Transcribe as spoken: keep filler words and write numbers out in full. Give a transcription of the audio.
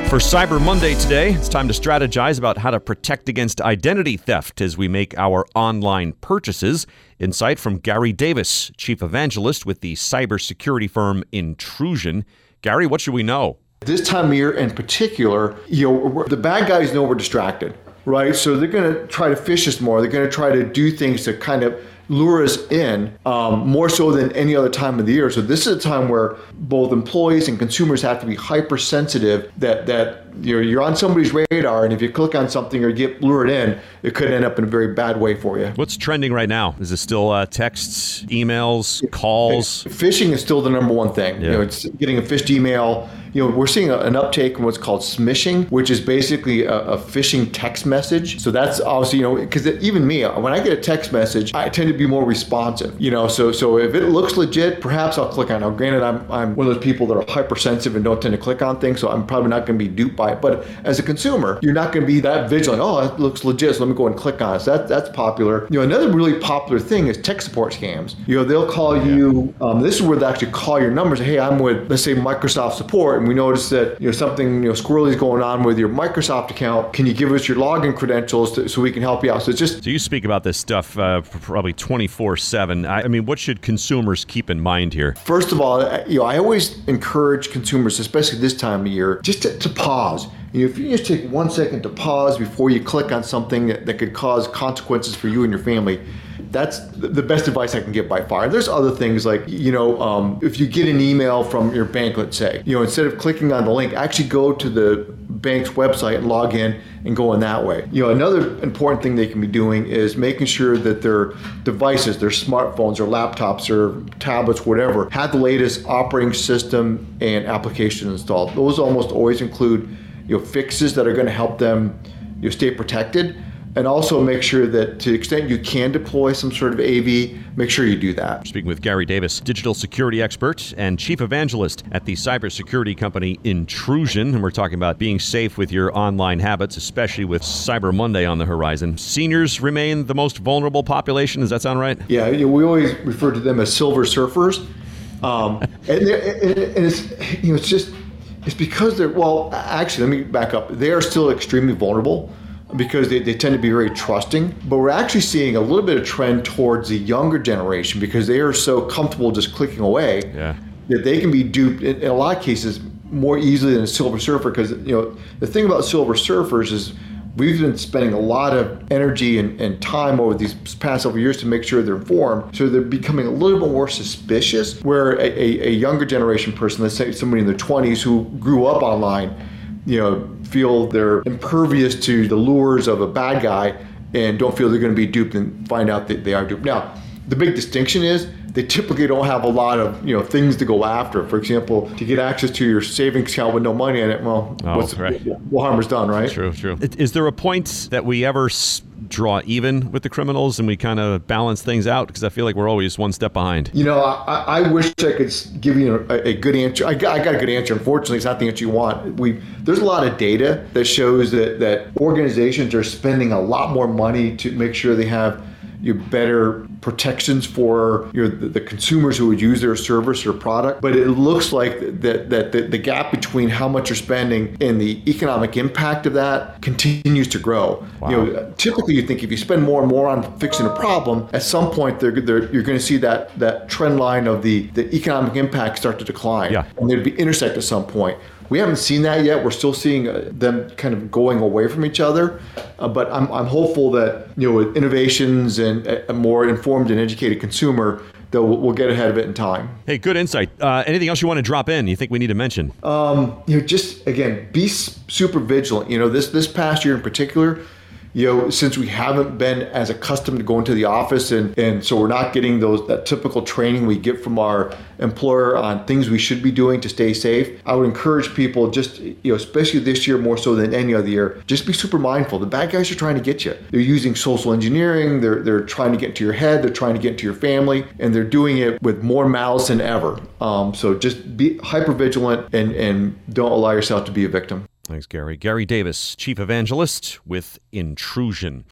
For Cyber Monday today, it's time to strategize about how to protect against identity theft as we make our online purchases. Insight from Gary Davis, Chief Evangelist with the cybersecurity firm Intrusion. Gary, what should we know? This time of year in particular, you know, the bad guys know we're distracted, right? So they're going to try to phish us more. They're going to try to do things to kind of lure us in um, more so than any other time of the year. So this is a time where both employees and consumers have to be hypersensitive that that you're, you're on somebody's radar, and if you click on something or get lured in, it could end up in a very bad way for you. What's trending right now? Is it still uh, texts, emails, calls? Phishing is still the number one thing. Yeah. You know, it's getting a phished email. You know, we're seeing a, an uptake in what's called smishing, which is basically a, a phishing text message. So that's obviously, you know, because even me, when I get a text message, I tend to be more responsive. You know, so so if it looks legit, perhaps I'll click on it. Now, granted, I'm I'm one of those people that are hypersensitive and don't tend to click on things, so I'm probably not going to be duped by it. But as a consumer, you're not going to be that vigilant. Oh, it looks legit, so let me go and click on it. So that that's popular. You know, another really popular thing is tech support scams. You know, they'll call Yeah. you. Um, this is where they actually call your numbers. Hey, I'm with, let's say, Microsoft support, and we notice that you know something you know squirrely is going on with your Microsoft account. Can you give us your login credentials to, so we can help you out? So it's just So you speak about this stuff uh, probably twenty-four seven. I, I mean, what should consumers keep in mind here? First of all, you know, I always encourage consumers, especially this time of year, just to, to pause. You know, if you just take one second to pause before you click on something that, that could cause consequences for you and your family, that's the best advice I can give by far. There's other things like, you know, um, if you get an email from your bank, let's say, you know, instead of clicking on the link, actually go to the bank's website and log in and go in that way. You know, another important thing they can be doing is making sure that their devices, their smartphones or laptops or tablets, whatever, have the latest operating system and application installed. Those almost always include, you know, fixes that are going to help them, you know, stay protected. And also make sure that to the extent you can deploy some sort of A V, make sure you do that. Speaking with Gary Davis, digital security expert and chief evangelist at the cybersecurity company Intrusion. And we're talking about being safe with your online habits, especially with Cyber Monday on the horizon. Seniors remain the most vulnerable population. Does that sound right? Yeah, you know, we always refer to them as silver surfers. Um, and, and, and it's, you know, it's just, it's because they're, well, actually, let me back up. They are still extremely vulnerable, because they, they tend to be very trusting. But we're actually seeing a little bit of trend towards the younger generation because they are so comfortable just clicking away Yeah. that they can be duped in, in a lot of cases more easily than a silver surfer. Because, you know, the thing about silver surfers is we've been spending a lot of energy and, and time over these past several years to make sure they're informed. So they're becoming a little bit more suspicious, where a, a, a younger generation person, let's say somebody in their twenties who grew up online, you know, feel they're impervious to the lures of a bad guy and don't feel they're going to be duped and find out that they are duped. Now, the big distinction is they typically don't have a lot of, you know, things to go after. For example, to get access to your savings account with no money in it, well, Oh, what's right. well, harm is done, right? True, true. Is there a point that we ever s- draw even with the criminals and we kind of balance things out? Because I feel like we're always one step behind. You know, I, I wish I could give you a, a good answer. I got, I got a good answer. Unfortunately, it's not the answer you want. We There's a lot of data that shows that, that organizations are spending a lot more money to make sure they have you know, better protections for you know, the, the consumers who would use their service or product. But it looks like that, that, that the gap between how much you're spending and the economic impact of that continues to grow. Wow. You know, typically you think if you spend more and more on fixing a problem, at some point they're, they're, you're going to see that, that trend line of the, the economic impact start to decline. Yeah. And they'd be intersect at some point. We haven't seen that yet. We're still seeing uh, them kind of going away from each other. Uh, but I'm, I'm hopeful that, you know, with innovations and a more informed and educated consumer, that we'll, we'll get ahead of it in time. Hey, good insight. Uh, anything else you want to drop in you think we need to mention? Um, you know, just, again, be s- super vigilant. You know, this, this past year in particular, you know, since we haven't been as accustomed to going to the office and, and so we're not getting those that typical training we get from our employer on things we should be doing to stay safe, I would encourage people just, you know, especially this year more so than any other year, just be super mindful. The bad guys are trying to get you. They're using social engineering. They're, they're trying to get into your head. They're trying to get into your family, and they're doing it with more malice than ever. Um, so just be hyper vigilant and, and don't allow yourself to be a victim. Thanks, Gary. Gary Davis, Chief Evangelist with Intrusion.